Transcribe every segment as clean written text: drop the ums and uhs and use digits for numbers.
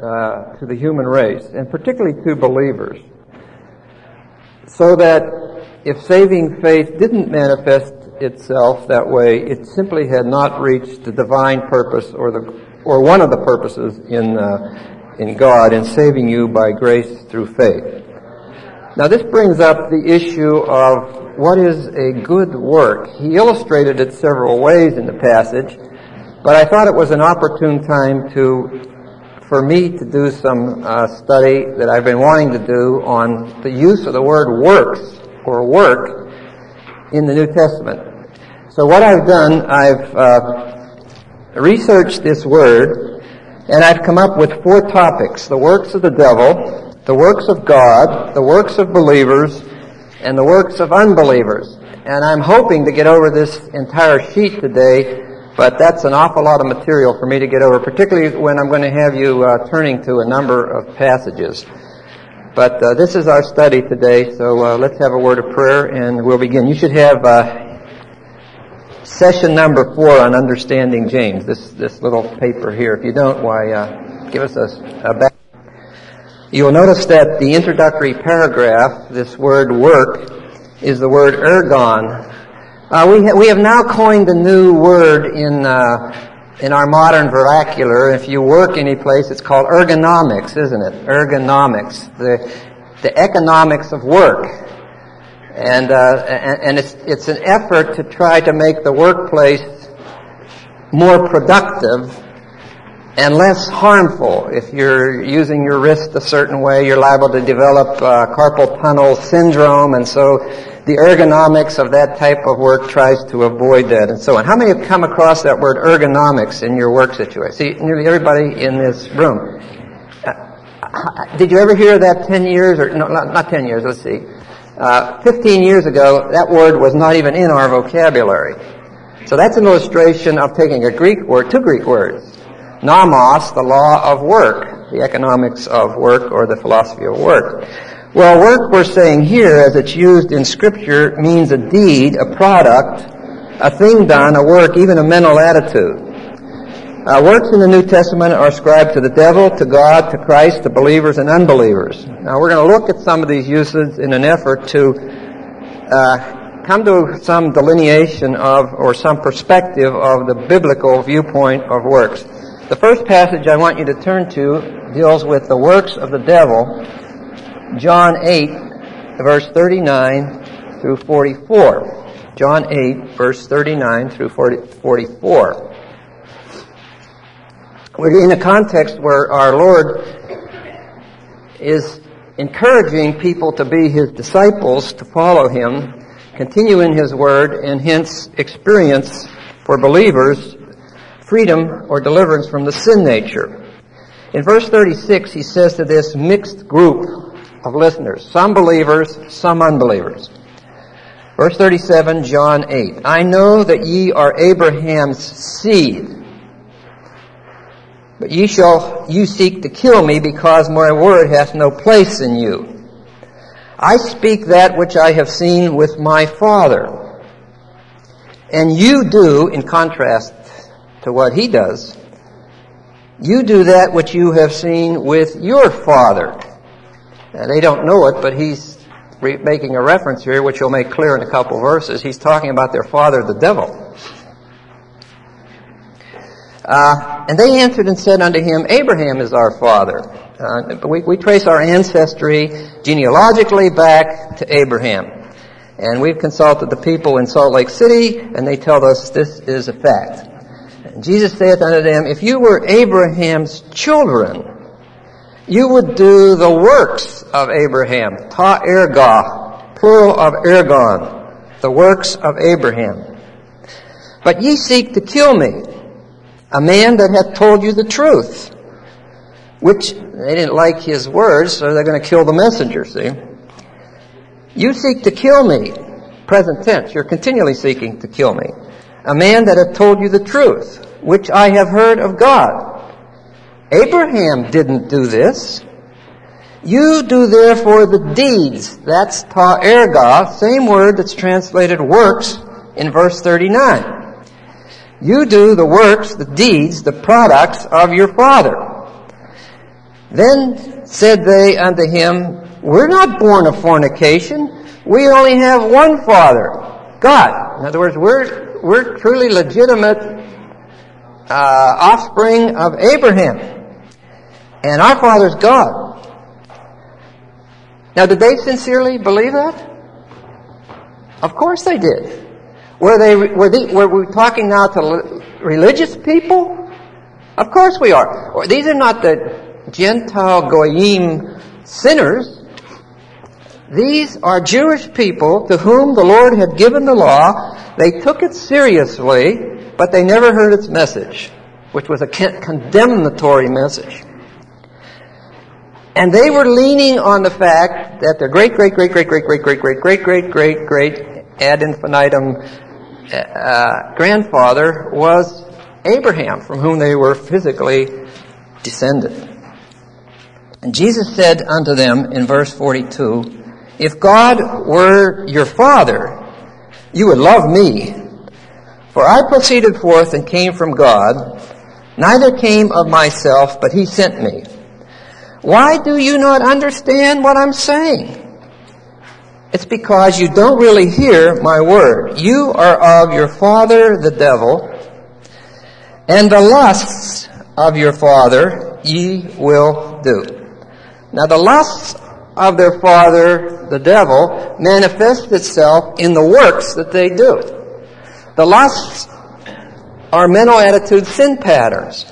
to the human race, and particularly to believers, so that if saving faith didn't manifest itself that way, it simply had not reached the divine purpose or one of the purposes in God in saving you by grace through faith. Now this brings up the issue of what is a good work. He illustrated it several ways in the passage, but I thought it was an opportune time for me to do some study that I've been wanting to do on the use of the word works or work in the New Testament. So what I've done, I've researched this word, and I've come up with 4 topics: the works of the devil, the works of God, the works of believers, and the works of unbelievers. And I'm hoping to get over this entire sheet today, but that's an awful lot of material for me to get over, particularly when I'm going to have you turning to a number of passages. But this is our study today, so let's have a word of prayer and we'll begin. You should have session number 4 on understanding James, this little paper here. If you don't, why, give us a back. You'll notice that the introductory paragraph, this word work, is the word ergon. We have now coined a new word in our modern vernacular. If you work any place, it's called ergonomics, isn't it? Ergonomics, the economics of work, and it's an effort to try to make the workplace more productive and less harmful. If you're using your wrist a certain way, you're liable to develop carpal tunnel syndrome, and so the ergonomics of that type of work tries to avoid that, and so on. How many have come across that word ergonomics in your work situation? See, nearly everybody in this room. Did you ever hear that 10 years, or no, not 10 years, let's see. 15 years ago, that word was not even in our vocabulary. So that's an illustration of taking a Greek word, 2 Greek words. Nomos, the law of work, the economics of work, or the philosophy of work. Well, work, we're saying here, as it's used in Scripture, means a deed, a product, a thing done, a work, even a mental attitude. Works in the New Testament are ascribed to the devil, to God, to Christ, to believers and unbelievers. Now, we're going to look at some of these uses in an effort to come to some delineation of, or some perspective of the biblical viewpoint of works. The first passage I want you to turn to deals with the works of the devil, John 8, verse 39 through 44. John 8, verse 39 through 44. We're in a context where our Lord is encouraging people to be His disciples, to follow Him, continue in His Word, and hence experience for believers freedom or deliverance from the sin nature. In verse 36, He says to this mixed group of listeners, some believers, some unbelievers. Verse 37, John 8, I know that ye are Abraham's seed, but ye seek to kill me, because my word hath no place in you. I speak that which I have seen with my Father. And you do, in contrast to what he does, you do that which you have seen with your father. Now, they don't know it, but he's making a reference here, which he'll make clear in a couple verses. He's talking about their father, the devil. And they answered and said unto him, Abraham is our father. We trace our ancestry genealogically back to Abraham. And we've consulted the people in Salt Lake City, and they tell us this is a fact. And Jesus saith unto them, if you were Abraham's children, you would do the works of Abraham. Ta erga, plural of ergon, the works of Abraham. But ye seek to kill me, a man that hath told you the truth. Which, they didn't like his words, so they're going to kill the messenger, see. You seek to kill me, present tense, you're continually seeking to kill me. A man that hath told you the truth, which I have heard of God. Abraham didn't do this. You do therefore the deeds. That's ta erga, same word that's translated works in verse 39. You do the works, the deeds, the products of your father. Then said they unto him, We're not born of fornication. We only have one Father, God. In other words, we're truly legitimate offspring of Abraham. And our Father's God. Now, did they sincerely believe that? Of course they did. Were we talking now to religious people? Of course we are. These are not the Gentile Goyim sinners. These are Jewish people to whom the Lord had given the law. They took it seriously, but they never heard its message, which was a condemnatory message. And they were leaning on the fact that their great ad infinitum grandfather was Abraham, from whom they were physically descended. And Jesus said unto them in verse 42, If God were your Father, you would love me. For I proceeded forth and came from God, neither came of myself, but he sent me. Why do you not understand what I'm saying? It's because you don't really hear my word. You are of your father, the devil, and the lusts of your father ye will do. Now the lusts of their father, the devil, manifests itself in the works that they do. The lusts are mental attitude sin patterns.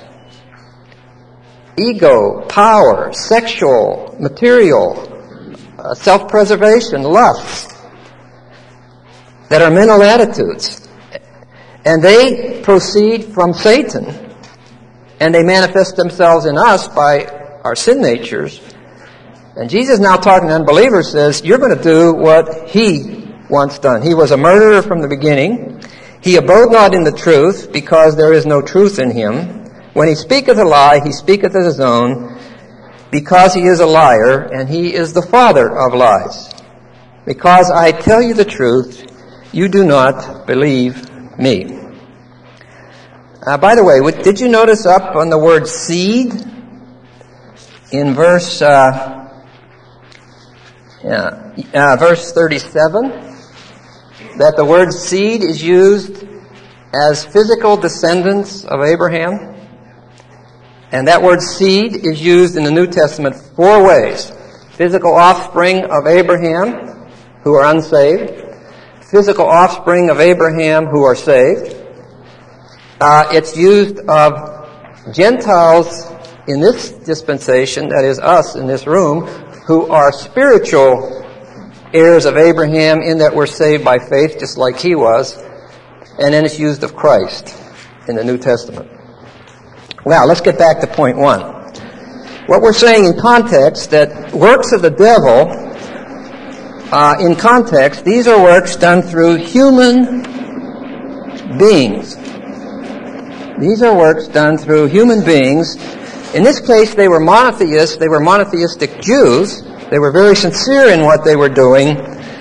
Ego, power, sexual, material, self-preservation, lusts that are mental attitudes. And they proceed from Satan, and they manifest themselves in us by our sin natures. And Jesus, now talking to unbelievers, says, you're going to do what he once done. He was a murderer from the beginning. He abode not in the truth, because there is no truth in him. When he speaketh a lie, he speaketh of his own, because he is a liar, and he is the father of lies. Because I tell you the truth, you do not believe me. By the way, did you notice up on the word seed in verse 37 that the word seed is used as physical descendants of Abraham? And that word seed is used in the New Testament 4 ways. Physical offspring of Abraham who are unsaved. Physical offspring of Abraham who are saved. It's used of Gentiles in this dispensation, that is us in this room, who are spiritual heirs of Abraham in that we're saved by faith just like he was. And then it's used of Christ in the New Testament. Now, let's get back to point 1. What we're saying in context, that works of the devil, in context, these are works done through human beings. These are works done through human beings. In this case, they were monotheists. They were monotheistic Jews. They were very sincere in what they were doing,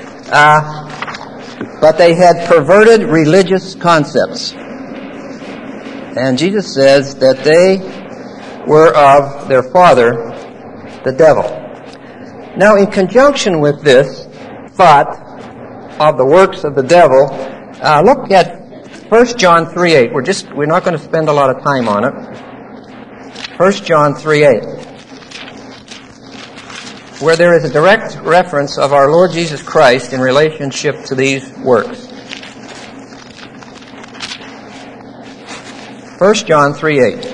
but they had perverted religious concepts. And Jesus says that they were of their father, the devil. Now, in conjunction with this thought of the works of the devil, look at 1 John 3:8. We're not going to spend a lot of time on it. 1 John 3:8, where there is a direct reference of our Lord Jesus Christ in relationship to these works. 1 John 3:8.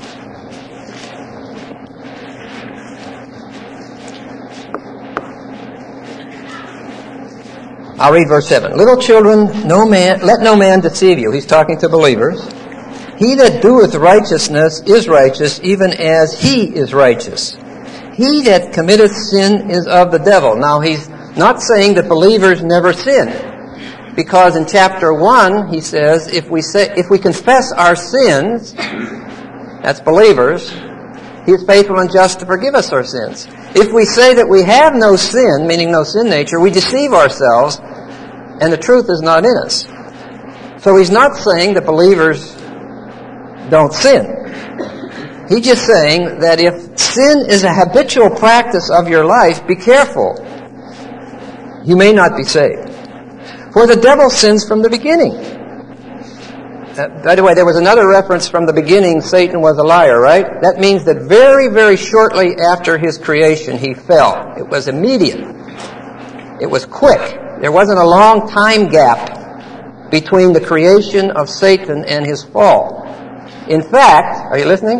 I'll read verse 7. Little children, let no man deceive you. He's talking to believers. He that doeth righteousness is righteous, even as he is righteous. He that committeth sin is of the devil. Now, he's not saying that believers never sin, because in chapter 1 he says, if we confess our sins, that's believers, he is faithful and just to forgive us our sins. If we say that we have no sin, meaning no sin nature, we deceive ourselves, and the truth is not in us. So he's not saying that believers don't sin. He's just saying that if sin is a habitual practice of your life, be careful. You may not be saved. For the devil sins from the beginning. By the way, there was another reference from the beginning, Satan was a liar, right? That means that very, very shortly after his creation, he fell. It was immediate. It was quick. There wasn't a long time gap between the creation of Satan and his fall. In fact, are you listening?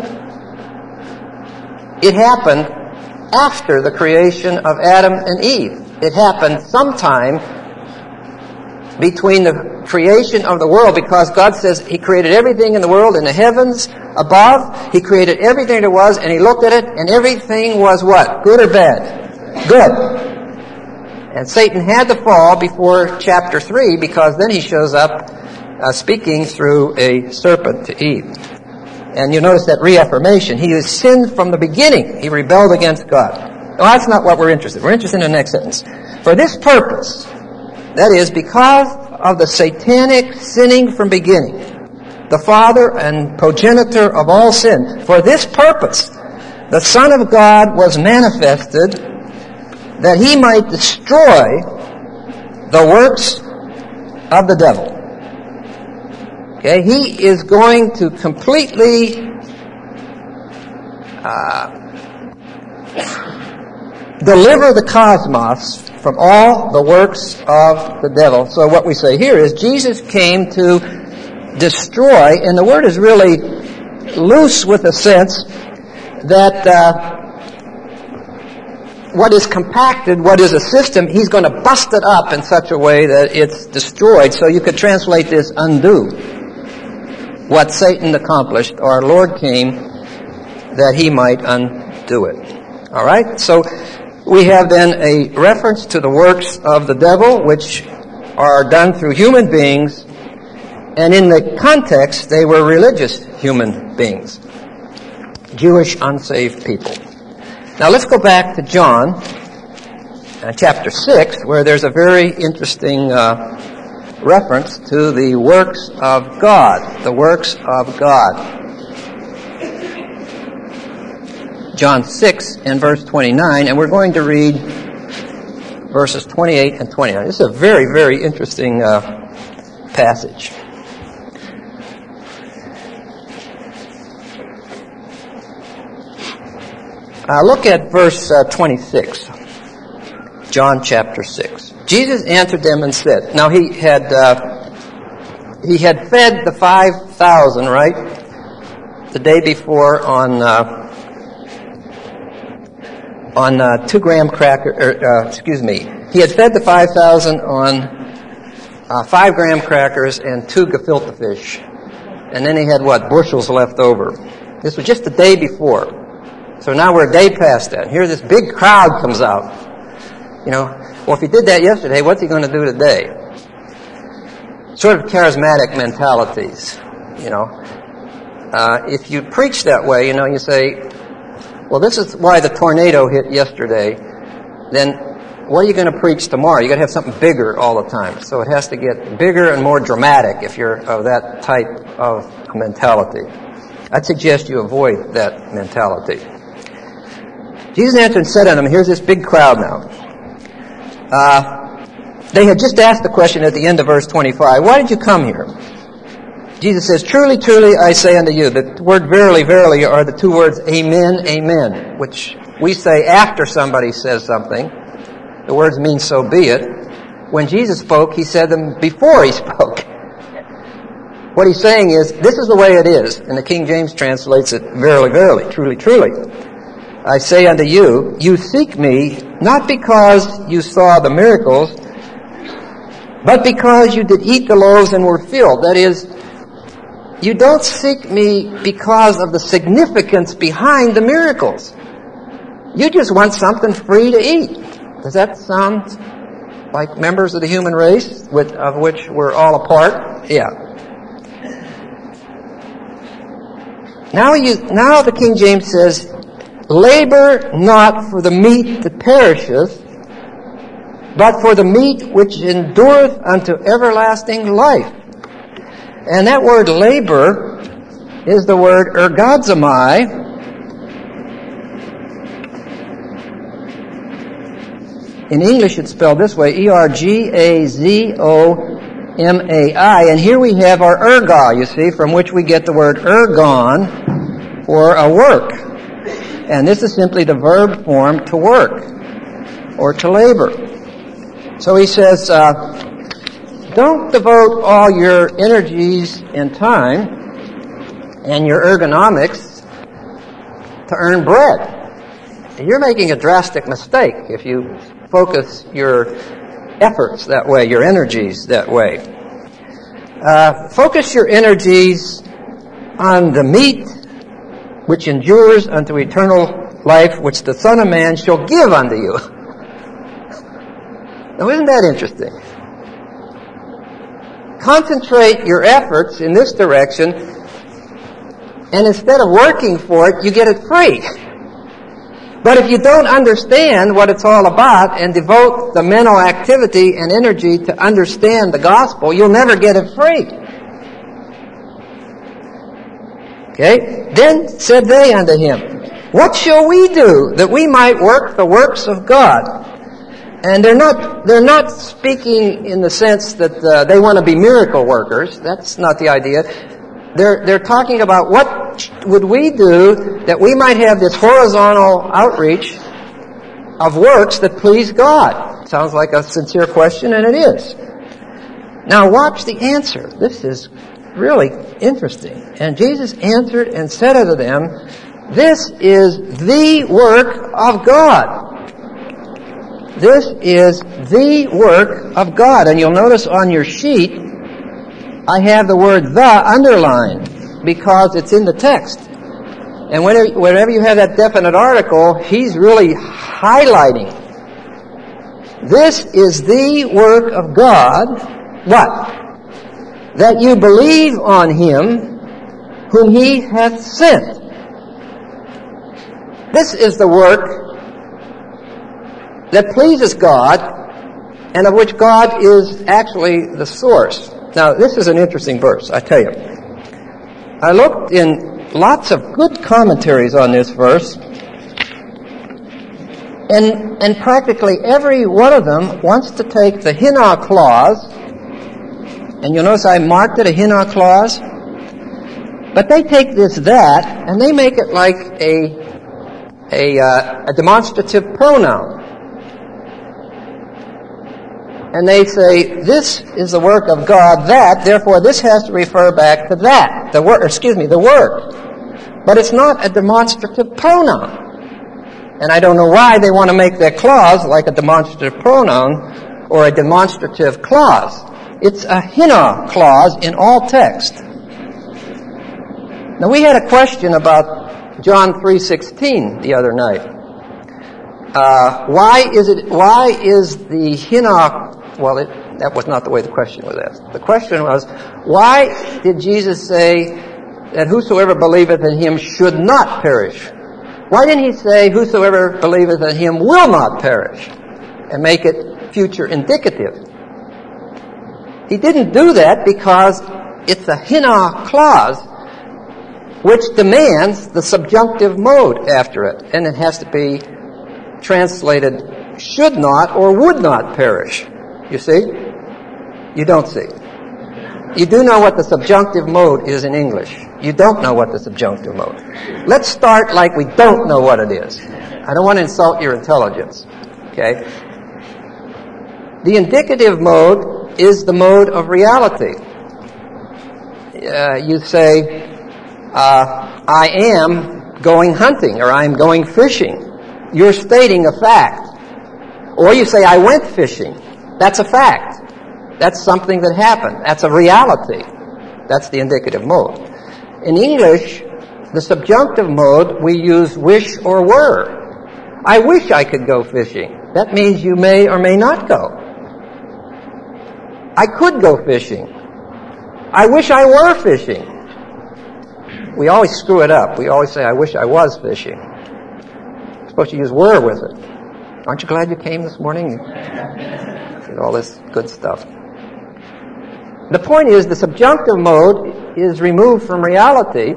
It happened after the creation of Adam and Eve. It happened sometime between the creation of the world, because God says He created everything in the world, in the heavens above. He created everything there was, and He looked at it, and everything was what? Good or bad? Good. And Satan had to fall before chapter 3, because then he shows up speaking through a serpent to Eve. And you notice that reaffirmation. He has sinned from the beginning. He rebelled against God. Well, that's not what we're interested in. We're interested in the next sentence. For this purpose, that is, because of the satanic sinning from beginning, the father and progenitor of all sin, for this purpose, the Son of God was manifested that He might destroy the works of the devil. Okay, He is going to completely deliver the cosmos from all the works of the devil. So what we say here is Jesus came to destroy, and the word is really loose with a sense that what is compacted, what is a system, He's going to bust it up in such a way that it's destroyed. So you could translate this undo. What Satan accomplished, our Lord came that He might undo it. All right? So we have then a reference to the works of the devil, which are done through human beings, and in the context, they were religious human beings, Jewish unsaved people. Now let's go back to John, chapter 6, where there's a very interesting reference to the works of God, the works of God. John 6 and verse 29, and we're going to read verses 28 and 29. This is a very, very interesting passage. Look at verse 26, John chapter 6. Jesus answered them and said, now he had fed the 5,000, right? The day before on 2 gram cracker, he had fed the 5,000 on 5 gram crackers and 2 gefilte fish. And then he had bushels left over. This was just the day before. So now we're a day past that. Here this big crowd comes out. Well, if he did that yesterday, what's he going to do today? Sort of charismatic mentalities, If you preach that way, you say, well, this is why the tornado hit yesterday. Then what are you going to preach tomorrow? You've got to have something bigger all the time. So it has to get bigger and more dramatic if you're of that type of mentality. I'd suggest you avoid that mentality. Jesus answered and said unto them, here's this big crowd now. They had just asked the question at the end of verse 25, why did you come here? Jesus says, truly, truly, I say unto you. The word verily, verily are the two words amen, amen, which we say after somebody says something. The words mean so be it. When Jesus spoke, He said them before He spoke. What He's saying is, this is the way it is. And the King James translates it, verily, verily, truly, truly. I say unto you, you seek me, not because you saw the miracles, but because you did eat the loaves and were filled. That is, you don't seek me because of the significance behind the miracles. You just want something free to eat. Does that sound like members of the human race, of which we're all a part? Yeah. Now the King James says, labor not for the meat that perisheth, but for the meat which endureth unto everlasting life. And that word labor is the word ergazomai, In English, it's spelled this way, E-R-G-A-Z-O-M-A-I. And here we have our erga, you see, from which we get the word ergon for a work. And this is simply the verb form to work or to labor. So he says, don't devote all your energies and time and your ergonomics to earn bread. You're making a drastic mistake if you focus your efforts that way, your energies that way. Focus your energies on the meat which endures unto eternal life, which the Son of Man shall give unto you. Now, isn't that interesting? Concentrate your efforts in this direction, and instead of working for it, you get it free. But if you don't understand what it's all about and devote the mental activity and energy to understand the gospel, you'll never get it free. Okay? Then said they unto him, what shall we do that we might work the works of God? And they're not speaking in the sense that they want to be miracle workers. That's not the idea. They're talking about what would we do that we might have this horizontal outreach of works that please God. Sounds like a sincere question, and it is. Now watch the answer. This is really interesting. And Jesus answered and said unto them, this is the work of God. This is the work of God. And you'll notice on your sheet, I have the word the underlined because it's in the text. And whenever you have that definite article, he's really highlighting. This is the work of God. What? That you believe on him whom he hath sent. This is the work that pleases God and of which God is actually the source. Now, this is an interesting verse, I tell you. I looked in lots of good commentaries on this verse, and practically every one of them wants to take the hina clause, and you'll notice I marked it a hina clause, but they take this that, and they make it like a demonstrative pronoun. And they say, this is the work of God, that, therefore this has to refer back to that, the work. But it's not a demonstrative pronoun. And I don't know why they want to make that clause like a demonstrative pronoun or a demonstrative clause. It's a hina clause in all text. Now we had a question about John 3:16 the other night. Why is the hina? Well, that was not the way the question was asked. The question was, why did Jesus say that whosoever believeth in him should not perish? Why didn't he say whosoever believeth in him will not perish and make it future indicative? He didn't do that because it's a hina clause which demands the subjunctive mode after it, and it has to be translated should not or would not perish. You see? You don't see. You do know what the subjunctive mode is in English. You don't know what the subjunctive mode. Let's start like we don't know what it is. I don't want to insult your intelligence. Okay? The indicative mode is the mode of reality. You say, I am going hunting, or I am going fishing. You're stating a fact. Or you say, I went fishing. That's a fact. That's something that happened. That's a reality. That's the indicative mode. In English, the subjunctive mode, we use wish or were. I wish I could go fishing. That means you may or may not go. I could go fishing. I wish I were fishing. We always screw it up. We always say, I wish I was fishing. You're supposed to use were with it. Aren't you glad you came this morning? All this good stuff. The point is, the subjunctive mode is removed from reality.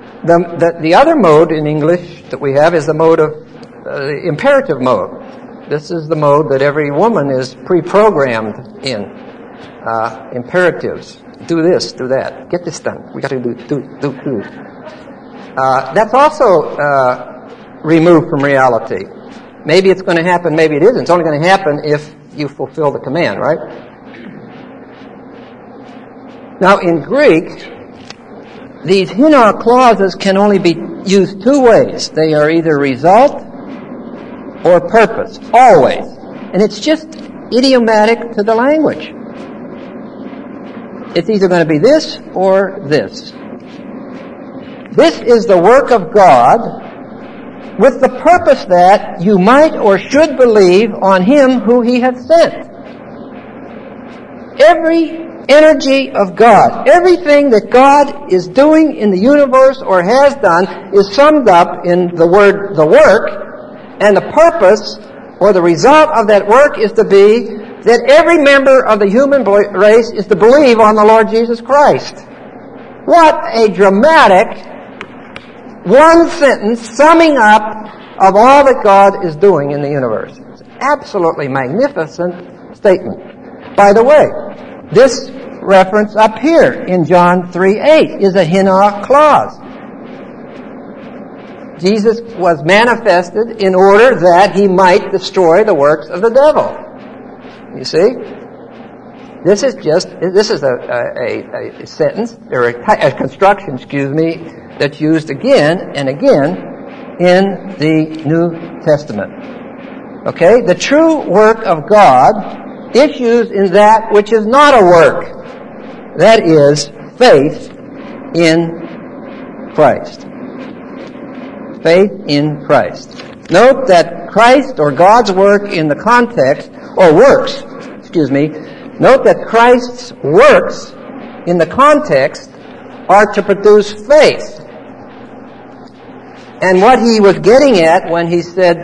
The other mode in English that we have is the mode of the imperative mode. This is the mode that every woman is pre-programmed in. Imperatives. Do this, do that. Get this done. We got to do. That's also removed from reality. Maybe it's going to happen, maybe it isn't. It's only going to happen if you fulfill the command, right? Now, in Greek, these hina clauses can only be used two ways. They are either result or purpose, always. And it's just idiomatic to the language. It's either going to be this or this. This is the work of God with the purpose that you might or should believe on Him who He hath sent. Every energy of God, everything that God is doing in the universe or has done is summed up in the word, the work, and the purpose or the result of that work is to be that every member of the human race is to believe on the Lord Jesus Christ. What a dramatic one sentence summing up of all that God is doing in the universe. It's an absolutely magnificent statement. By the way, this reference up here in John 3:8 is a hina clause. Jesus was manifested in order that He might destroy the works of the devil. You see? This is a sentence, or a construction, that's used again and again in the New Testament. Okay? The true work of God issues in that which is not a work. That is faith in Christ. Faith in Christ. Note that Christ or God's work in the context, or works, note that Christ's works in the context are to produce faith. And what He was getting at when He said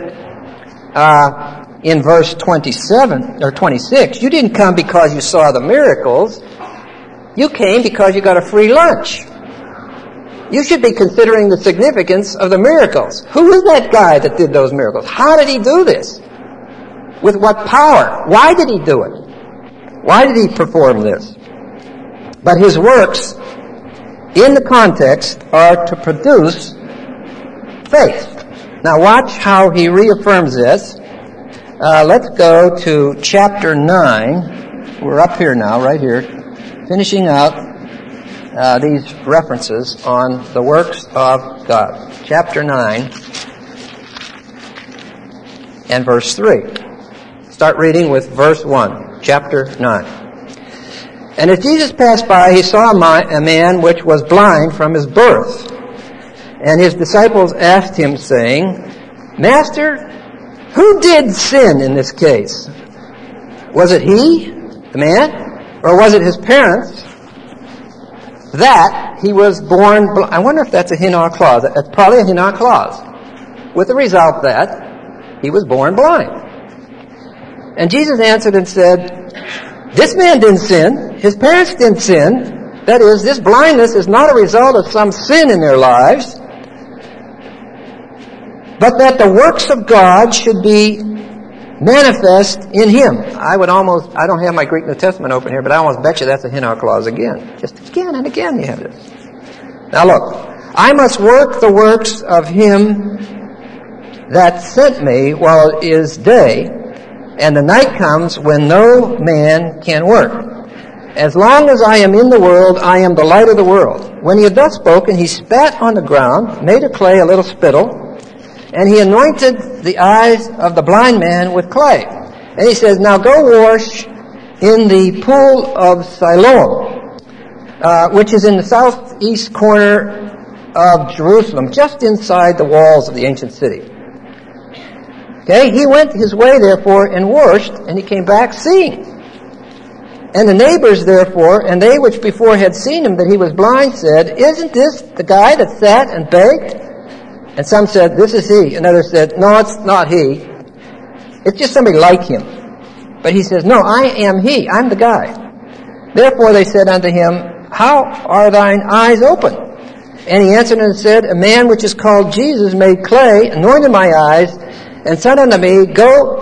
in verse 27 or 26, you didn't come because you saw the miracles. You came because you got a free lunch. You should be considering the significance of the miracles. Who is that guy that did those miracles? How did he do this? With what power? Why did he do it? Why did he perform this? But his works in the context are to produce faith. Now watch how he reaffirms this. Let's go to chapter 9. We're up here now, right here, finishing out these references on the works of God. Chapter 9 and verse 3. Start reading with verse 1, chapter 9. And as Jesus passed by, He saw a man which was blind from his birth. And His disciples asked Him, saying, Master, who did sin in this case? Was it he, the man, or was it his parents, that he was born blind? I wonder if that's a hina clause. That's probably a hina clause, with the result that he was born blind. And Jesus answered and said, this man didn't sin. His parents didn't sin. That is, this blindness is not a result of some sin in their lives, but that the works of God should be manifest in him. I don't have my Greek New Testament open here, but I almost bet you that's a hina clause again. Just again and again you have this. Now look, I must work the works of him that sent me while it is day, and the night comes when no man can work. As long as I am in the world, I am the light of the world. When he had thus spoken, he spat on the ground, made of clay a little spittle, and he anointed the eyes of the blind man with clay. And he says, now go wash in the pool of Siloam, which is in the southeast corner of Jerusalem, just inside the walls of the ancient city. Okay, he went his way, therefore, and washed, and he came back seeing. And the neighbors, therefore, and they which before had seen him that he was blind, said, isn't this the guy that sat and begged? And some said, this is he. And others said, no, it's not he. It's just somebody like him. But he says, no, I am he. I'm the guy. Therefore they said unto him, how are thine eyes open? And he answered and said, a man which is called Jesus made clay, anointed my eyes, and said unto me, go to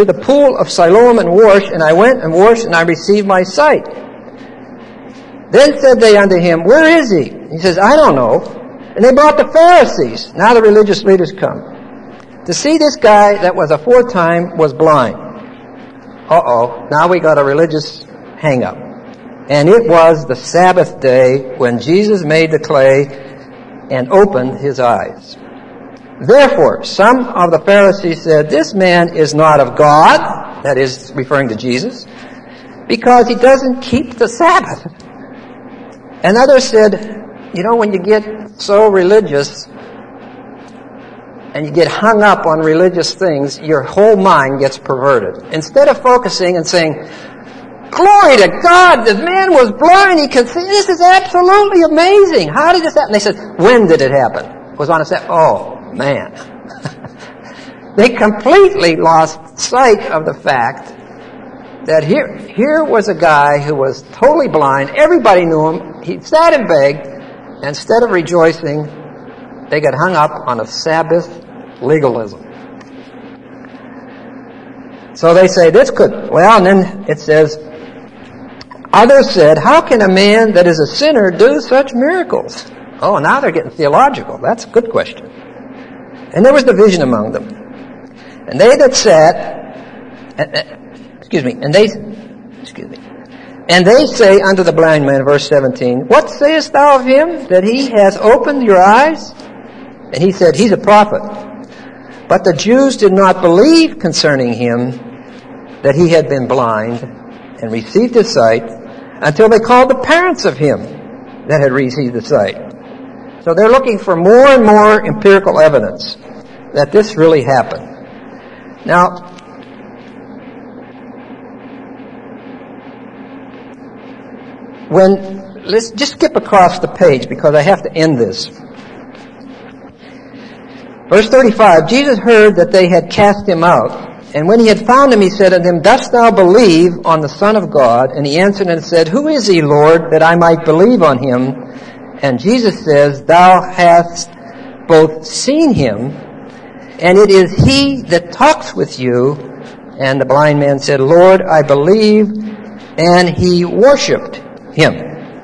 to the pool of Siloam and washed, and I went and washed, and I received my sight. Then said they unto him, Where is he? He says, I don't know. And they brought the Pharisees. Now the religious leaders come to see this guy that was aforetime was blind. Now we got a religious hang-up. And it was the Sabbath day when Jesus made the clay and opened his eyes. Therefore, some of the Pharisees said, This man is not of God, that is, referring to Jesus, because he doesn't keep the Sabbath. And others said, when you get so religious and you get hung up on religious things, your whole mind gets perverted. Instead of focusing and saying, Glory to God, the man was blind, he could see, this is absolutely amazing. How did this happen? They said, when did it happen? It was on a Sabbath. Oh, man. They completely lost sight of the fact that here was a guy who was totally blind. Everybody knew him. He sat and begged. Instead of rejoicing, they got hung up on a Sabbath legalism. So they say, and then it says, others said, How can a man that is a sinner do such miracles? Oh, now they're getting theological. That's a good question. And there was division among them. And they that sat, and they say unto the blind man, verse 17, What sayest thou of him, that he has opened your eyes? And he said, He's a prophet. But the Jews did not believe concerning him that he had been blind and received his sight until they called the parents of him that had received the sight. So they're looking for more and more empirical evidence that this really happened. Now, let's just skip across the page because I have to end this. Verse 35, Jesus heard that they had cast him out, and when he had found him, he said unto him, Dost thou believe on the Son of God? And he answered and said, Who is he, Lord, that I might believe on him? And Jesus says, Thou hast both seen him, and it is he that talks with you. And the blind man said, Lord, I believe, and he worshipped him.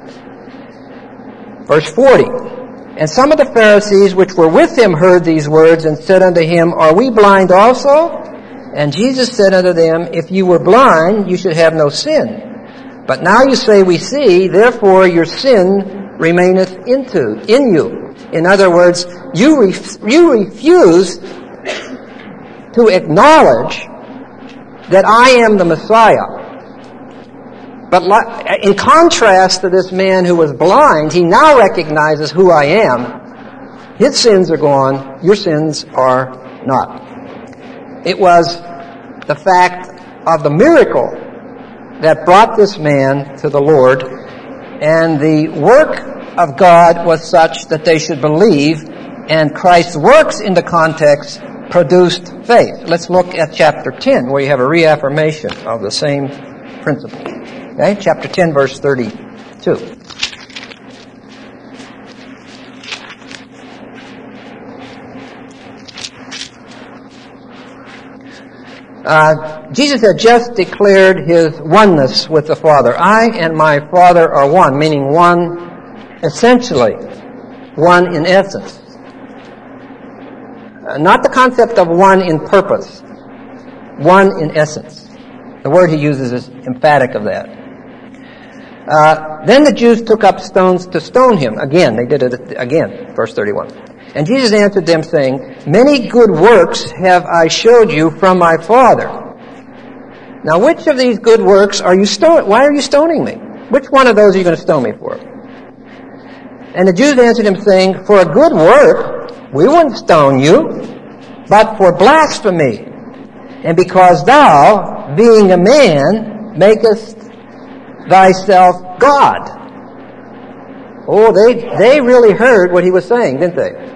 Verse 40, And some of the Pharisees which were with him heard these words, and said unto him, Are we blind also? And Jesus said unto them, If you were blind, you should have no sin. But now you say, We see, therefore your sin remaineth in you. In other words, you refuse to acknowledge that I am the Messiah. But in contrast to this man who was blind, he now recognizes who I am. His sins are gone. Your sins are not. It was the fact of the miracle that brought this man to the Lord, and the work of God was such that they should believe, and Christ's works in the context produced faith. Let's look at chapter 10, where you have a reaffirmation of the same principle. Okay, chapter 10, verse 32. Jesus had just declared his oneness with the Father. I and my Father are one, meaning one essentially, one in essence. Not the concept of one in purpose, one in essence. The word he uses is emphatic of that. Then the Jews took up stones to stone him. Again, they did it again, verse 31. And Jesus answered them, saying, Many good works have I showed you from my Father. Now, which of these good works are you stoning? Why are you stoning me? Which one of those are you going to stone me for? And the Jews answered him, saying, For a good work we wouldn't stone you, but for blasphemy, and because thou, being a man, makest thyself God. Oh, they really heard what he was saying, didn't they?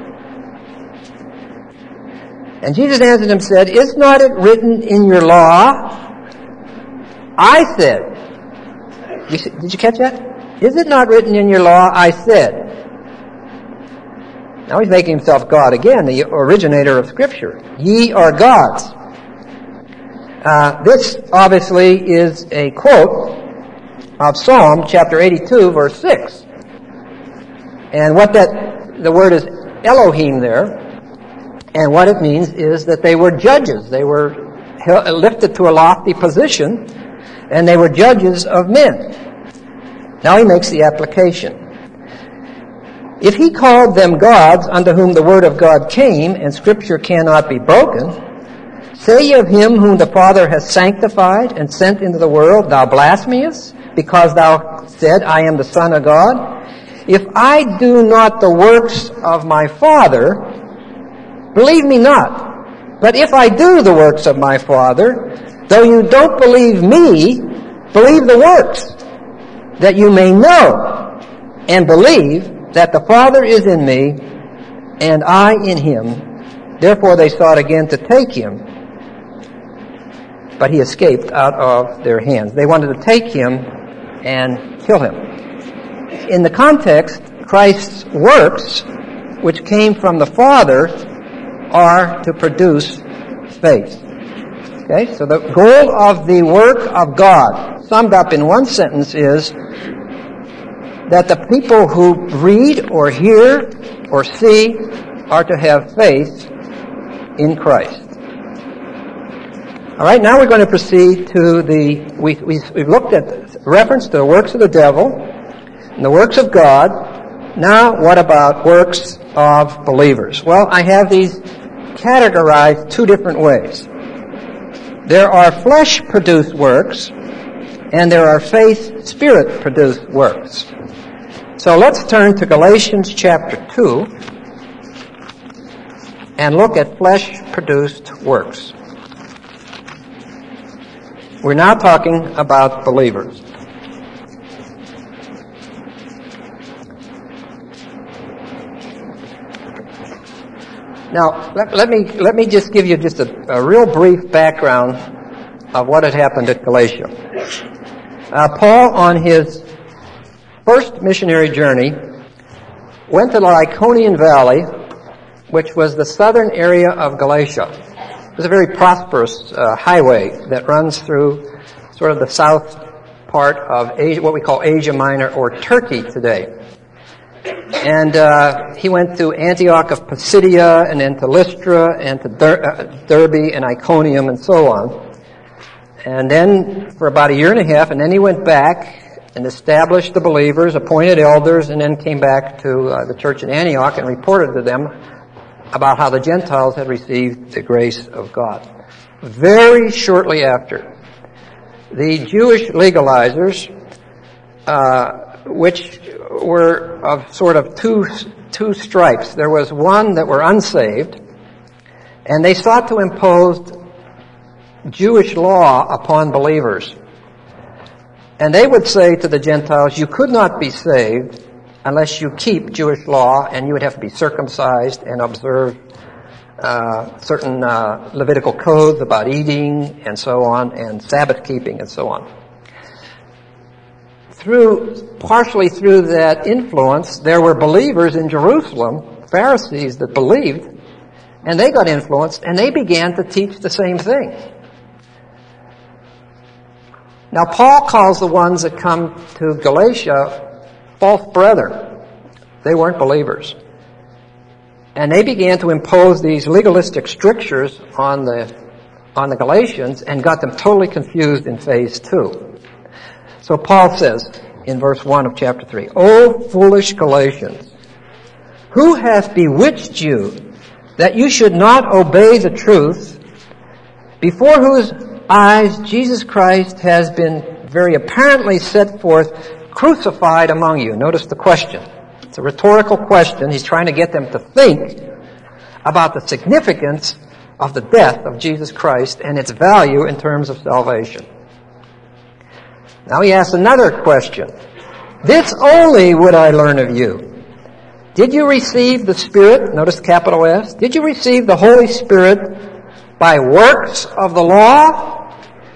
And Jesus answered him and said, Is not it written in your law? I said. Did you catch that? Is it not written in your law? I said. Now he's making himself God again, the originator of Scripture. Ye are gods. This obviously is a quote of Psalm chapter 82, verse 6. And the word is Elohim there, and what it means is that they were judges. They were lifted to a lofty position, and they were judges of men. Now he makes the application. If he called them gods unto whom the word of God came, and Scripture cannot be broken, say ye of him whom the Father has sanctified and sent into the world, thou blasphemest, because thou said, I am the Son of God? If I do not the works of my Father, believe me not. But if I do the works of my Father, though you don't believe me, believe the works, that you may know and believe that the Father is in me, and I in him. Therefore they sought again to take him, but he escaped out of their hands. They wanted to take him and kill him. In the context, Christ's works, which came from the Father, are to produce faith. Okay, so the goal of the work of God, summed up in one sentence, is that the people who read or hear or see are to have faith in Christ. All right, now we're going to proceed to we've looked at reference to the works of the devil and the works of God. Now, what about works of believers? Well, I have these categorized two different ways. There are flesh-produced works, and there are faith, spirit-produced works. So let's turn to Galatians chapter 2 and look at flesh-produced works. We're now talking about believers. Now, let me just give you just a real brief background of what had happened at Galatia. Paul, on his first missionary journey, went to the Lycaonian Valley, which was the southern area of Galatia. It was a very prosperous highway that runs through sort of the south part of Asia, what we call Asia Minor or Turkey today. And he went to Antioch of Pisidia, and then to Lystra, and to Derbe and Iconium, and so on. And then for about a year and a half, and then he went back and established the believers, appointed elders, and then came back to the church in Antioch and reported to them about how the Gentiles had received the grace of God. Very shortly after, the Jewish legalizers, which were of sort of two stripes. There was one that were unsaved, and they sought to impose Jewish law upon believers. And they would say to the Gentiles, you could not be saved unless you keep Jewish law, and you would have to be circumcised and observe certain Levitical codes about eating and so on, and Sabbath keeping and so on. Partially through that influence, there were believers in Jerusalem, Pharisees that believed, and they got influenced, and they began to teach the same thing. Now, Paul calls the ones that come to Galatia false brethren. They weren't believers. And they began to impose these legalistic strictures on the Galatians and got them totally confused in phase 2. So Paul says in verse 1 of chapter 3, O foolish Galatians, who hath bewitched you that you should not obey the truth, before whose eyes Jesus Christ has been very apparently set forth, crucified among you? Notice the question. It's a rhetorical question. He's trying to get them to think about the significance of the death of Jesus Christ and its value in terms of salvation. Now he asks another question. This only would I learn of you. Did you receive the Spirit, notice capital S, did you receive the Holy Spirit by works of the law?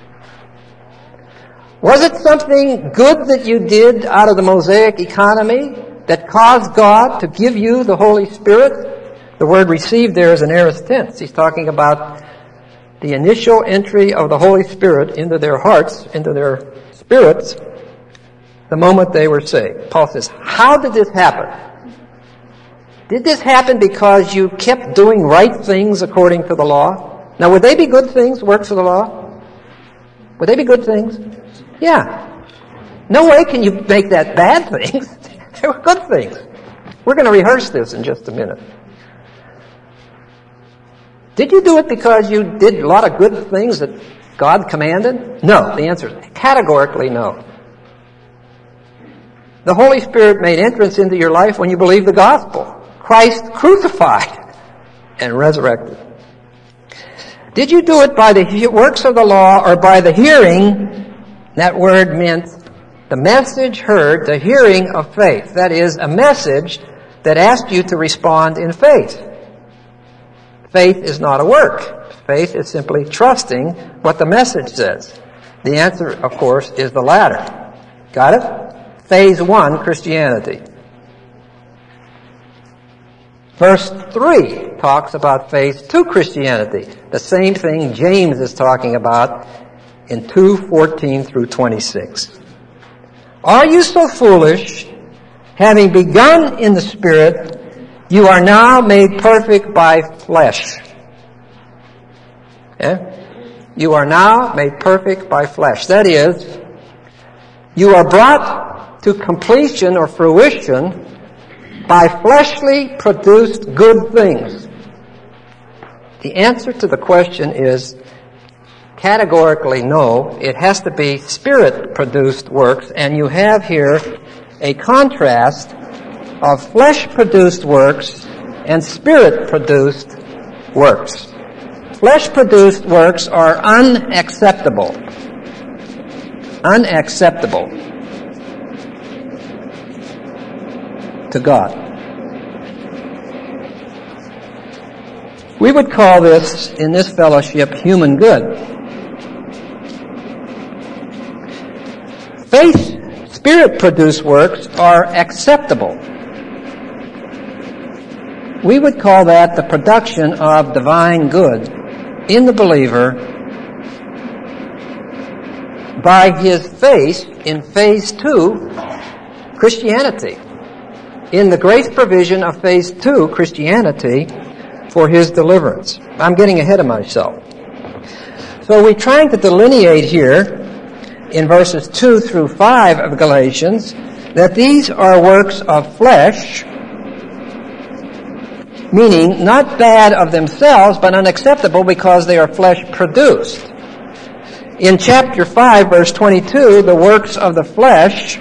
Was it something good that you did out of the Mosaic economy that caused God to give you the Holy Spirit? The word received there is an aorist tense. He's talking about the initial entry of the Holy Spirit into their hearts, into their spirits, the moment they were saved. Paul says, how did this happen? Did this happen because you kept doing right things according to the law? Now, would they be good things, works of the law? Would they be good things? Yeah. No way can you make that bad things. They were good things. We're going to rehearse this in just a minute. Did you do it because you did a lot of good things that God commanded? No. The answer is categorically no. The Holy Spirit made entrance into your life when you believed the gospel. Christ crucified and resurrected. Did you do it by the works of the law or by the hearing? That word meant the message heard, the hearing of faith. That is, a message that asked you to respond in faith. Faith is not a work. Faith is simply trusting what the message says. The answer, of course, is the latter. Got it? Phase 1, Christianity. Verse 3 talks about phase 2 Christianity. The same thing James is talking about in 2:14 through 26. Are you so foolish, having begun in the Spirit, you are now made perfect by flesh? You are now made perfect by flesh. That is, you are brought to completion or fruition by fleshly produced good things. The answer to the question is categorically no. It has to be Spirit-produced works, and you have here a contrast of flesh-produced works and Spirit-produced works. Flesh-produced works are unacceptable. Unacceptable to God. We would call this, in this fellowship, human good. Faith, Spirit-produced works are acceptable. We would call that the production of divine good in the believer by his faith in phase 2, Christianity. In the grace provision of phase 2, Christianity, for his deliverance. I'm getting ahead of myself. So we're trying to delineate here in verses 2 through 5 of Galatians that these are works of flesh, meaning not bad of themselves, but unacceptable because they are flesh-produced. In chapter 5, verse 22, the works of the flesh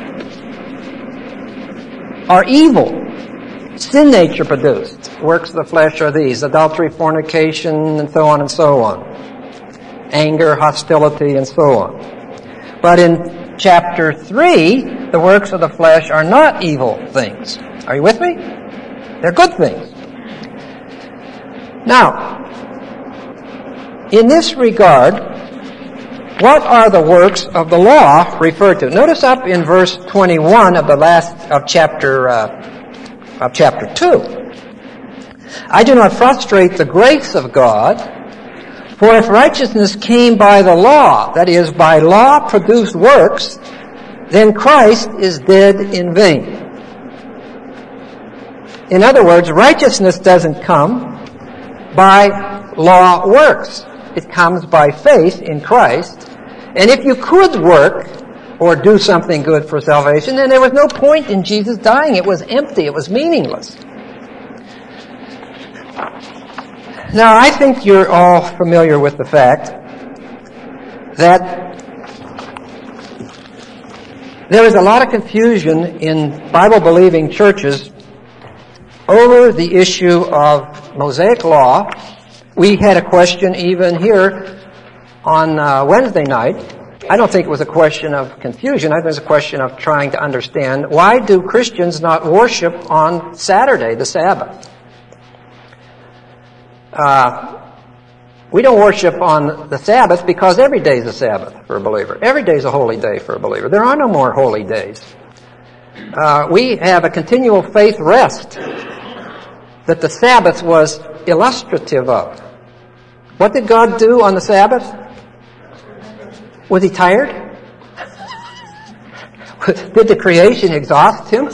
are evil, sin nature produced. Works of the flesh are these: adultery, fornication, and so on and so on. Anger, hostility, and so on. But in chapter 3, the works of the flesh are not evil things. Are you with me? They're good things. Now, in this regard, what are the works of the law referred to? Notice up in verse 21 of the last of chapter 2. I do not frustrate the grace of God, for if righteousness came by the law, that is, by law-produced works, then Christ is dead in vain. In other words, righteousness doesn't come by law works. It comes by faith in Christ. And if you could work or do something good for salvation, then there was no point in Jesus dying. It was empty. It was meaningless. Now, I think you're all familiar with the fact that there is a lot of confusion in Bible-believing churches over the issue of Mosaic law. We had a question even here on Wednesday night. I don't think it was a question of confusion. I think it was a question of trying to understand, why do Christians not worship on Saturday, the Sabbath? We don't worship on the Sabbath because every day is a Sabbath for a believer. Every day is a holy day for a believer. There are no more holy days. We have a continual faith rest that the Sabbath was illustrative of. What did God do on the Sabbath? Was he tired? Did the creation exhaust him?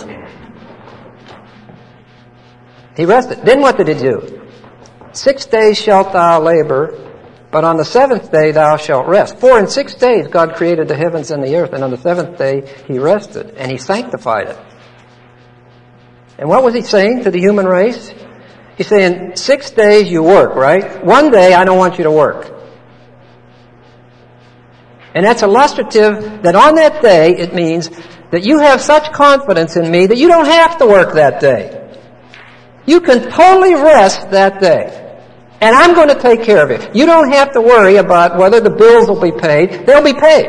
He rested. Then what did he do? 6 days shalt thou labor, but on the seventh day thou shalt rest. For in 6 days God created the heavens and the earth, and on the seventh day he rested, and he sanctified it. And what was he saying to the human race? He's saying, 6 days you work, right? 1 day I don't want you to work. And that's illustrative that on that day it means that you have such confidence in me that you don't have to work that day. You can totally rest that day. And I'm going to take care of it. You don't have to worry about whether the bills will be paid. They'll be paid.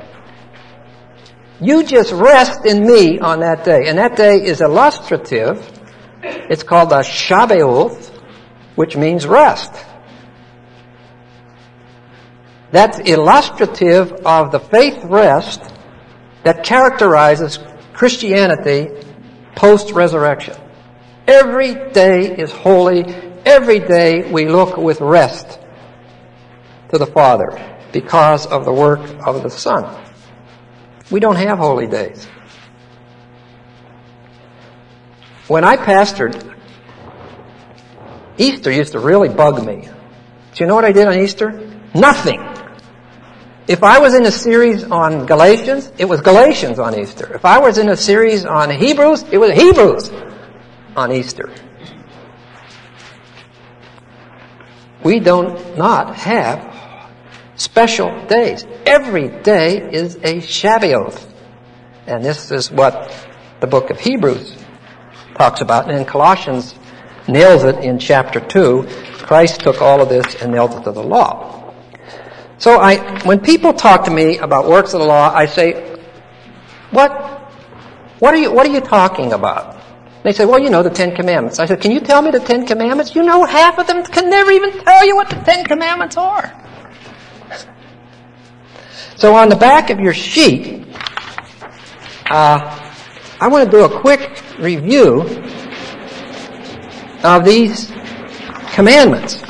You just rest in me on that day. And that day is illustrative. It's called a Shabbat, which means rest. That's illustrative of the faith rest that characterizes Christianity post-resurrection. Every day is holy. Every day we look with rest to the Father because of the work of the Son. We don't have holy days. When I pastored, Easter used to really bug me. Do you know what I did on Easter? Nothing. If I was in a series on Galatians, it was Galatians on Easter. If I was in a series on Hebrews, it was Hebrews on Easter. We do not have special days. Every day is a Shabbat. And this is what the book of Hebrews talks about. And then Colossians nails it in chapter 2. Christ took all of this and nailed it to the law. So when people talk to me about works of the law, I say, what are you talking about? They say, well, you know, the Ten Commandments. I said, can you tell me the Ten Commandments? You know, half of them can never even tell you what the Ten Commandments are. So on the back of your sheet, I want to do a quick review of these commandments.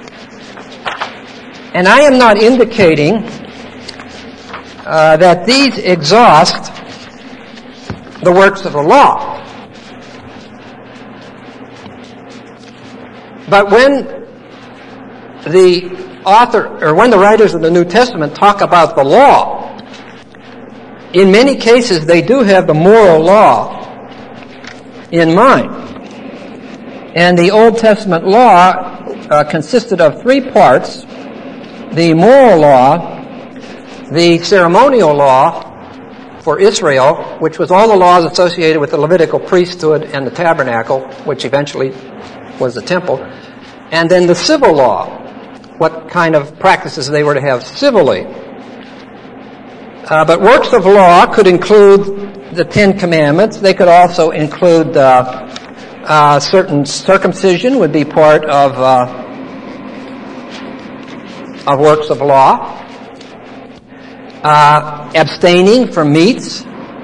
And I am not indicating that these exhaust the works of the law. But when the author, or when the writers of the New Testament talk about the law, in many cases they do have the moral law in mind. And the Old Testament law consisted of 3 parts: the moral law, the ceremonial law for Israel, which was all the laws associated with the Levitical priesthood and the tabernacle, which eventually was the temple, and then the civil law, what kind of practices they were to have civilly. But works of law could include the Ten Commandments. They could also include certain circumcision would be part of works of law. Abstaining from meats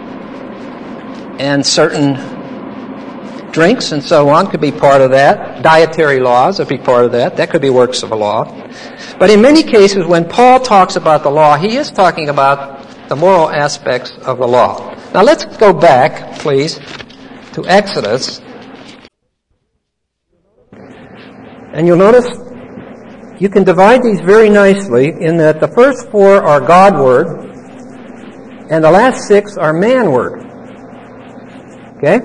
and certain drinks and so on could be part of that. Dietary laws would be part of that. That could be works of the law. But in many cases, when Paul talks about the law, he is talking about the moral aspects of the law. Now let's go back, please, to Exodus. And you'll notice you can divide these very nicely in that the first 4 are God word and the last 6 are man word. Okay?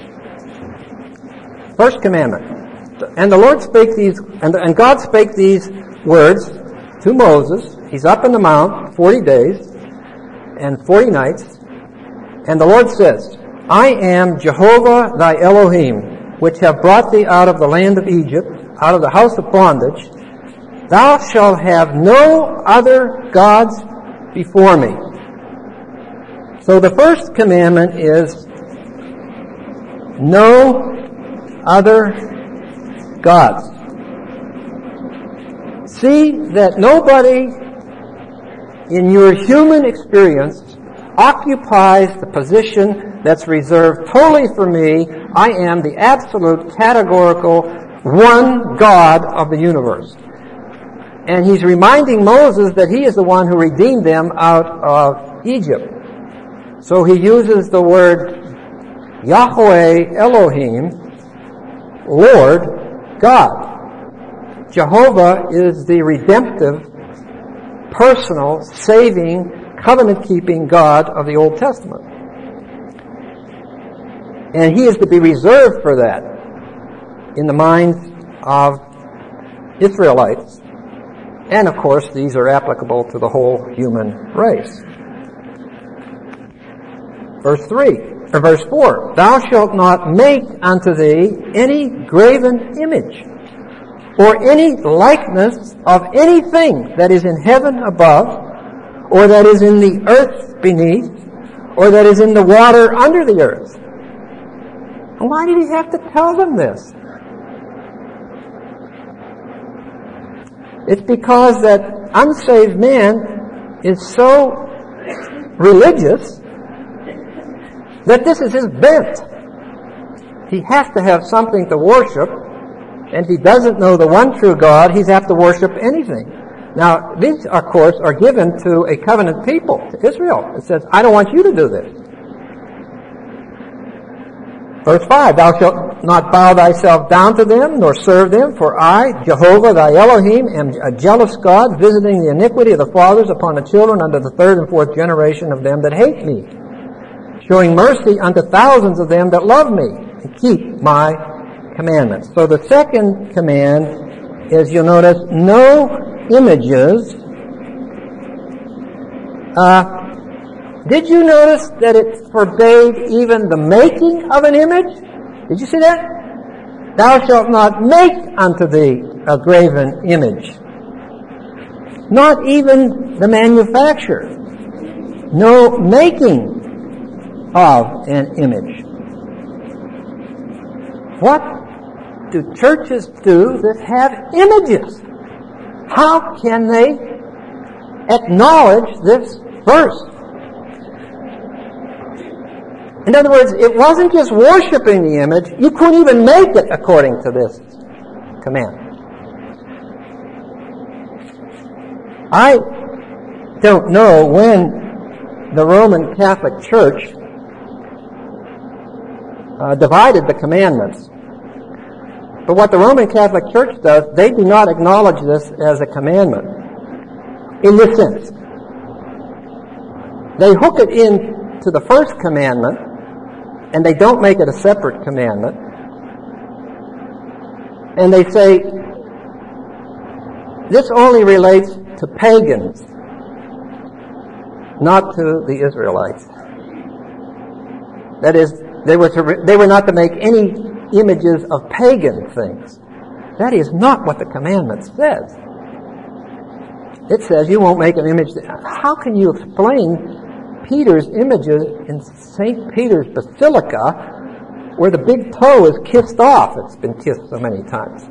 First commandment. And the Lord spake these, and God spake these words to Moses. He's up in the mount 40 days and 40 nights. And the Lord says, I am Jehovah thy Elohim, which have brought thee out of the land of Egypt, out of the house of bondage. Thou shalt have no other gods before me. So the first commandment is no other gods. See that nobody in your human experience occupies the position that's reserved totally for me. I am the absolute, categorical, one God of the universe. And he's reminding Moses that he is the one who redeemed them out of Egypt. So he uses the word Yahweh Elohim, Lord God. Jehovah is the redemptive, personal, saving, covenant-keeping God of the Old Testament. And he is to be reserved for that in the minds of Israelites. And of course, these are applicable to the whole human race. Verse 4, Thou shalt not make unto thee any graven image, or any likeness of anything that is in heaven above, or that is in the earth beneath, or that is in the water under the earth. Why did he have to tell them this? It's because that unsaved man is so religious that this is his bent. He has to have something to worship, and if he doesn't know the one true God, he's have to worship anything. Now, these, of course, are given to a covenant people, to Israel. It says, I don't want you to do this. Verse 5, Thou shalt not bow thyself down to them, nor serve them, for I, Jehovah thy Elohim, am a jealous God, visiting the iniquity of the fathers upon the children unto the third and fourth generation of them that hate me, showing mercy unto thousands of them that love me, and keep my commandments. So the second command is, you'll notice, no images. Did you notice that it forbade even the making of an image? Did you see that? Thou shalt not make unto thee a graven image. Not even the manufacture. No making of an image. What do churches do that have images? How can they acknowledge this verse? In other words, it wasn't just worshiping the image. You couldn't even make it according to this command. I don't know when the Roman Catholic Church divided the commandments. But what the Roman Catholic Church does, they do not acknowledge this as a commandment. In this sense. They hook it into the first commandment, and they don't make it a separate commandment. And they say, this only relates to pagans, not to the Israelites. That is, they were not to make any images of pagan things. That is not what the commandment says. It says you won't make an image. How can you explain Peter's images in St. Peter's Basilica where the big toe is kissed off? It's been kissed so many times.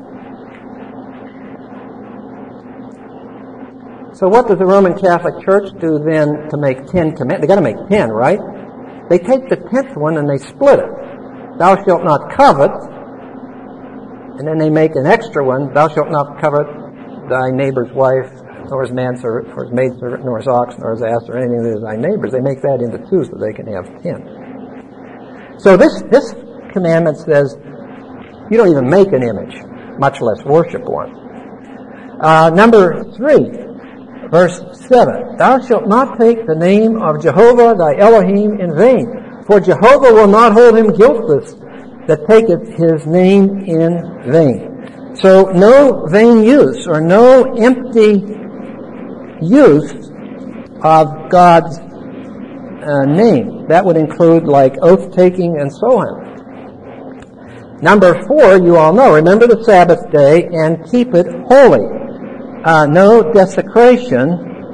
So what does the Roman Catholic Church do then to make 10 commandments? They got to make 10, right? They take the 10th one and they split it. Thou shalt not covet. And then they make an extra one. Thou shalt not covet thy neighbor's wife, nor his manservant, nor his maidservant, nor his ox, nor his ass, or anything that is thy neighbor's. They make that into 2 so they can have 10. So this commandment says you don't even make an image, much less worship one. Number 3, verse 7. Thou shalt not take the name of Jehovah thy Elohim in vain, for Jehovah will not hold him guiltless that taketh his name in vain. So no vain use or no empty use of God's name. That would include like oath-taking and so on. Number 4, you all know, remember the Sabbath day and keep it holy. No desecration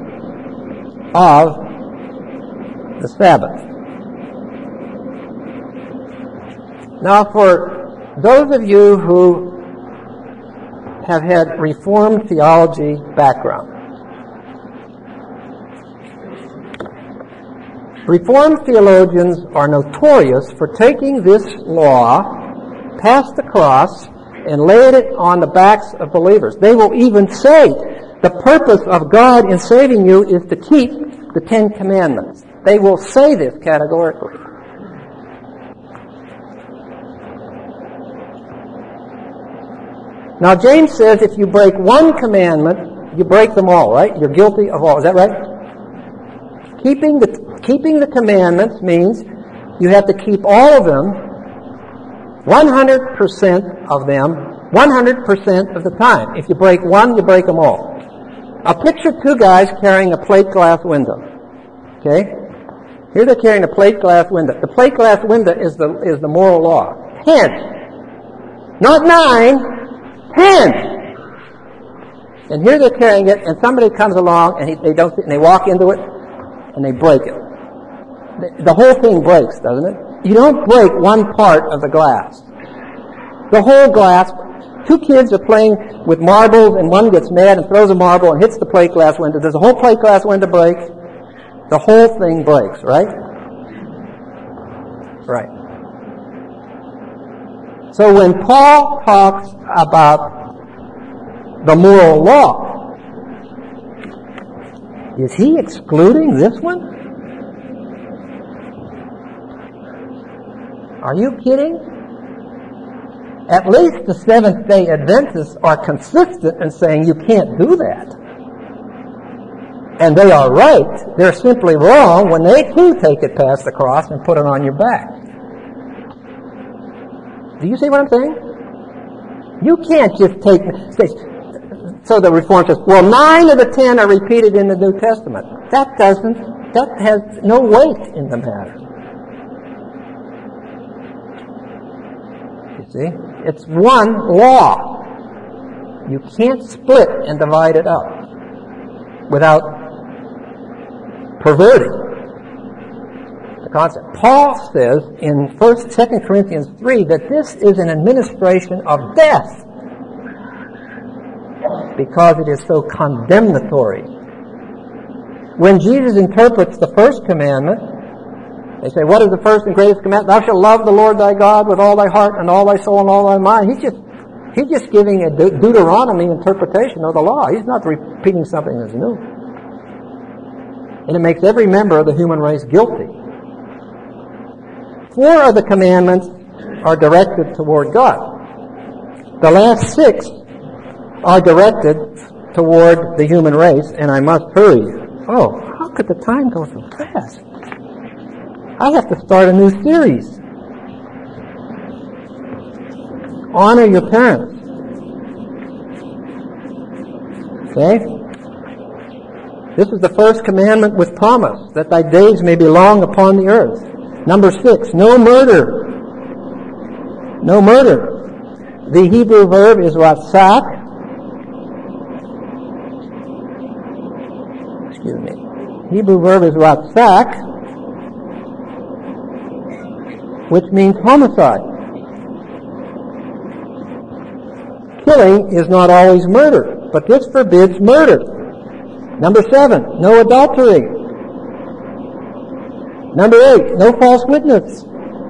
of the Sabbath. Now for those of you who have had Reformed theology background, Reformed theologians are notorious for taking this law, past the cross, and laying it on the backs of believers. They will even say the purpose of God in saving you is to keep the 10 Commandments. They will say this categorically. Now, James says if you break one commandment, you break them all, right? You're guilty of all. Is that right? Keeping the commandments means you have to keep all of them, 100% of them, 100% of the time. If you break one, you break them all. Now, picture two guys carrying a plate glass window. Okay? Here they're carrying a plate glass window. The plate glass window is the moral law. 10. Not 9. 10. And here they're carrying it, and somebody comes along, and they walk into it, and they break it. The whole thing breaks, doesn't it? You don't break one part of the glass. The whole glass. Two kids are playing with marbles, and one gets mad and throws a marble and hits the plate glass window. Does the whole plate glass window break? The whole thing breaks, right? Right. So when Paul talks about the moral law, is he excluding this one? Are you kidding? At least the Seventh-day Adventists are consistent in saying you can't do that. And they are right. They're simply wrong when they too take it past the cross and put it on your back. Do you see what I'm saying? You can't just take... So the Reformed says, well, 9 of the 10 are repeated in the New Testament. That has no weight in the matter. You see? It's one law. You can't split and divide it up without perverting the concept. Paul says in 2 Corinthians 3 that this is an administration of death because it is so condemnatory. When Jesus interprets the first commandment, they say, what is the first and greatest commandment? Thou shalt love the Lord thy God with all thy heart and all thy soul and all thy mind. He's just giving a Deuteronomy interpretation of the law. He's not repeating something that's new. And it makes every member of the human race guilty. 4 of the commandments are directed toward God. The last 6 are directed toward the human race, and I must hurry. Oh, how could the time go so fast? I have to start a new series. Honor your parents. Okay? This is the first commandment with promise, that thy days may be long upon the earth. Number 6, no murder. No murder. The Hebrew verb is ratzak. Excuse me. Hebrew verb is ratzak, which means homicide. Killing is not always murder, but this forbids murder. Number 7, no adultery. Number 8, no false witness.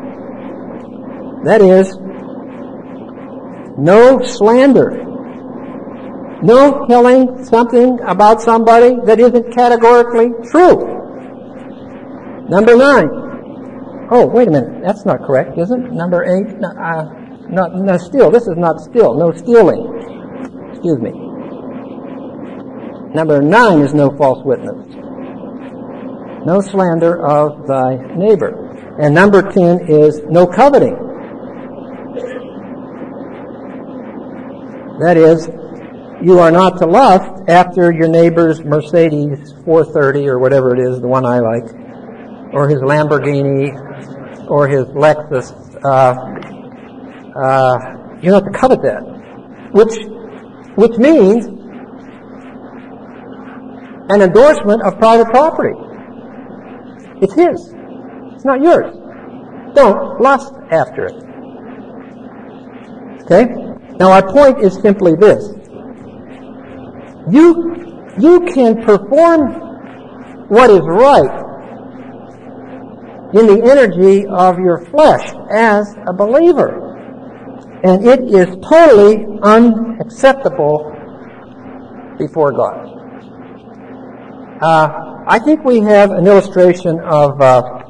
That is, no slander. No telling something about somebody that isn't categorically true. Number 9. Oh, wait a minute. That's not correct, is it? Number 8. No, steal. This is not steal. No stealing. Excuse me. Number 9 is no false witness. No slander of thy neighbor. And number 10 is no coveting. That is, you are not to lust after your neighbor's Mercedes 430 or whatever it is, the one I like, or his Lamborghini, or his Lexus. You're not to covet that. Which means an endorsement of private property. It's his. It's not yours. Don't lust after it. Okay? Now our point is simply this. You can perform what is right in the energy of your flesh as a believer. And it is totally unacceptable before God. I think we have an illustration of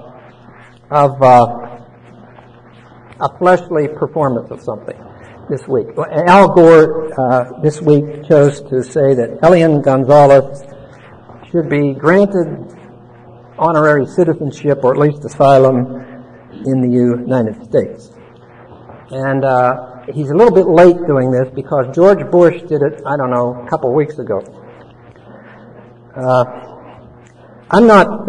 a fleshly performance of something this week. Al Gore this week chose to say that Elian Gonzalez should be granted honorary citizenship or at least asylum in the United States. And he's a little bit late doing this because George Bush did it, I don't know, a couple weeks ago. I'm not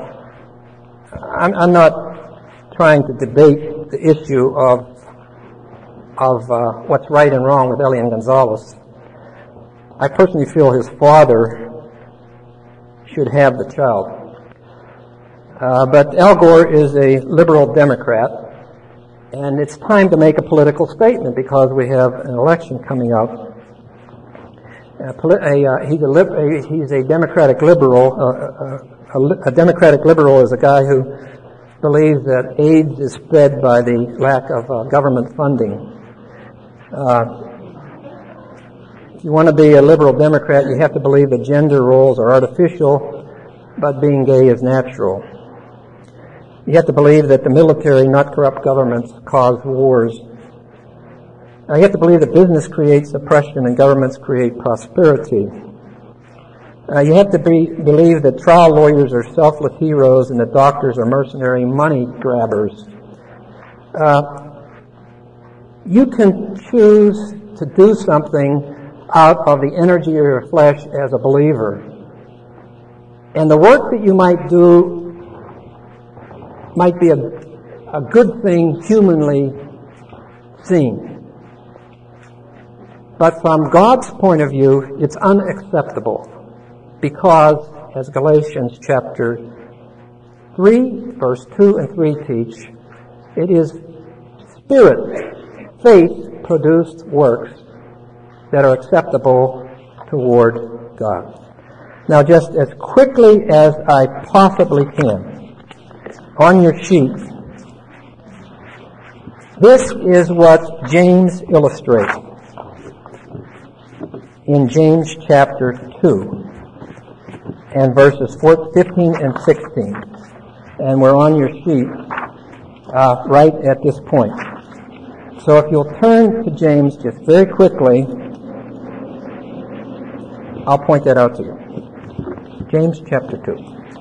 trying to debate the issue of what's right and wrong with Elian Gonzalez. I personally feel his father should have the child. But Al Gore is a liberal Democrat, and it's time to make a political statement because we have an election coming up. He's a Democratic liberal. A Democratic liberal is a guy who believes that AIDS is spread by the lack of government funding. If you want to be a liberal Democrat, you have to believe that gender roles are artificial, but being gay is natural. You have to believe that the military, not corrupt governments, cause wars. You have to believe that business creates oppression and governments create prosperity. You have to believe that trial lawyers are selfless heroes and that doctors are mercenary money grabbers. You can choose to do something out of the energy of your flesh as a believer. And the work that you might do might be a good thing humanly seen. But from God's point of view, it's unacceptable because, as Galatians chapter 3, verse 2 and 3 teach, it is Spirit, faith-produced works that are acceptable toward God. Now, just as quickly as I possibly can, on your sheet, this is what James illustrates in James chapter 2 and verses 15 and 16. And we're on your sheet right at this point. So if you'll turn to James just very quickly, I'll point that out to you. James chapter 2.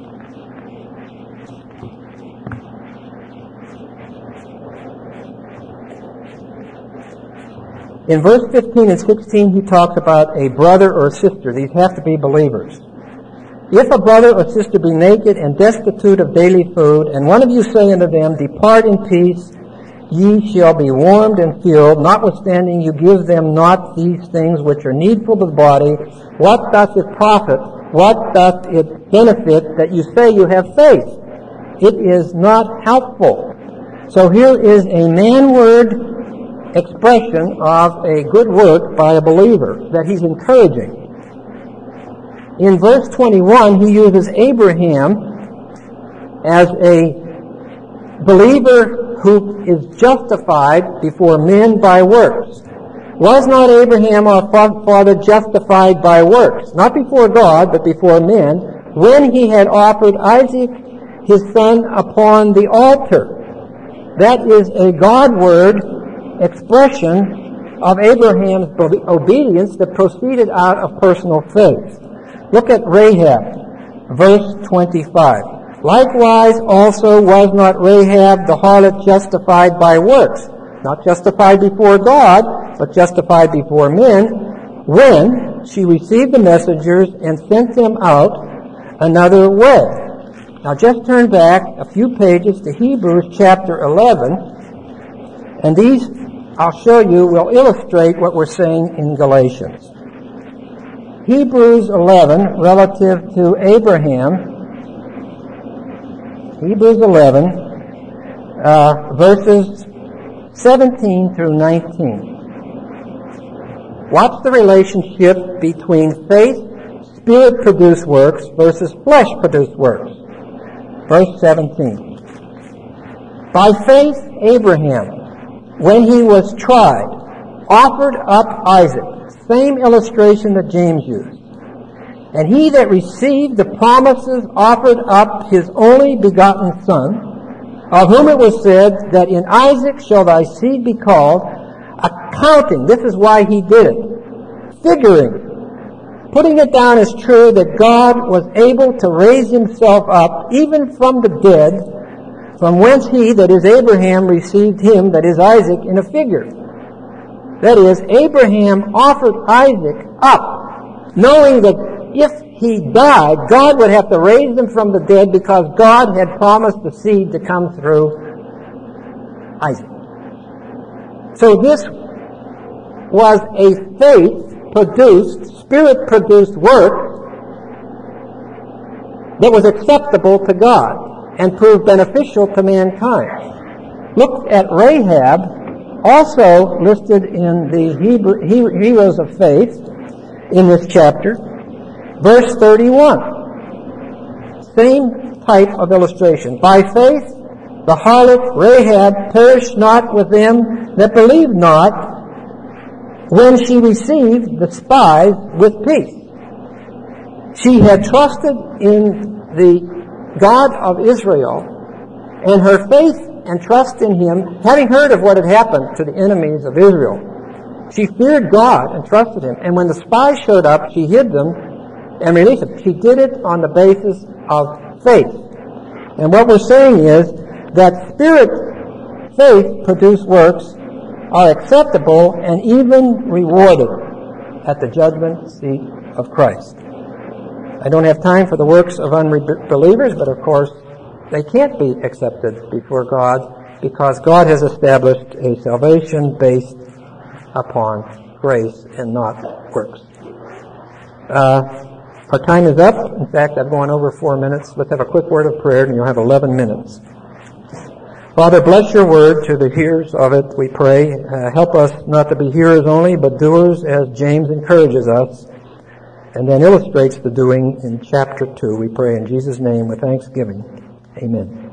In verse 15 and 16, he talks about a brother or a sister. These have to be believers. If a brother or sister be naked and destitute of daily food, and one of you say unto them, Depart in peace, ye shall be warmed and filled, notwithstanding you give them not these things which are needful to the body, what doth it profit? What doth it benefit that you say you have faith? It is not helpful. So here is a man-word expression of a good work by a believer that he's encouraging. In verse 21, he uses Abraham as a believer who is justified before men by works. Was not Abraham our father justified by works? Not before God, but before men, when he had offered Isaac his son upon the altar. That is a God-word expression of Abraham's obedience that proceeded out of personal faith. Look at Rahab, verse 25. Likewise also was not Rahab the harlot justified by works, not justified before God, but justified before men, when she received the messengers and sent them out another way. Now just turn back a few pages to Hebrews chapter 11, and these, I'll show you, will illustrate what we're saying in Galatians. Hebrews 11, relative to Abraham, Hebrews 11, verses 17 through 19. What's the relationship between faith, Spirit-produced works, versus flesh-produced works? Verse 17. By faith, Abraham, when he was tried, offered up Isaac, same illustration that James used. And he that received the promises offered up his only begotten Son, of whom it was said that in Isaac shall thy seed be called, accounting, this is why he did it, figuring, putting it down as true that God was able to raise himself up even from the dead, from whence he, that is Abraham, received him, that is Isaac, in a figure. That is, Abraham offered Isaac up, knowing that if he died, God would have to raise him from the dead because God had promised the seed to come through Isaac. So this was a faith-produced, Spirit-produced work that was acceptable to God and proved beneficial to mankind. Look at Rahab, also listed in the Heroes of Faith in this chapter. Verse 31. Same type of illustration. By faith, the harlot Rahab perished not with them that believed not, when she received the spies with peace. She had trusted in the God of Israel, and her faith and trust in him, having heard of what had happened to the enemies of Israel, she feared God and trusted him. And when the spies showed up, she hid them and released them. She did it on the basis of faith. And what we're saying is that Spirit faith-produced works are acceptable and even rewarded at the judgment seat of Christ. I don't have time for the works of unbelievers, but of course they can't be accepted before God because God has established a salvation based upon grace and not works. Our time is up. In fact, I've gone over 4 minutes. Let's have a quick word of prayer, and you'll have 11 minutes. Father, bless your word to the hearers of it, we pray. Help us not to be hearers only, but doers, as James encourages us, and then illustrates the doing in chapter 2. We pray in Jesus' name with thanksgiving. Amen.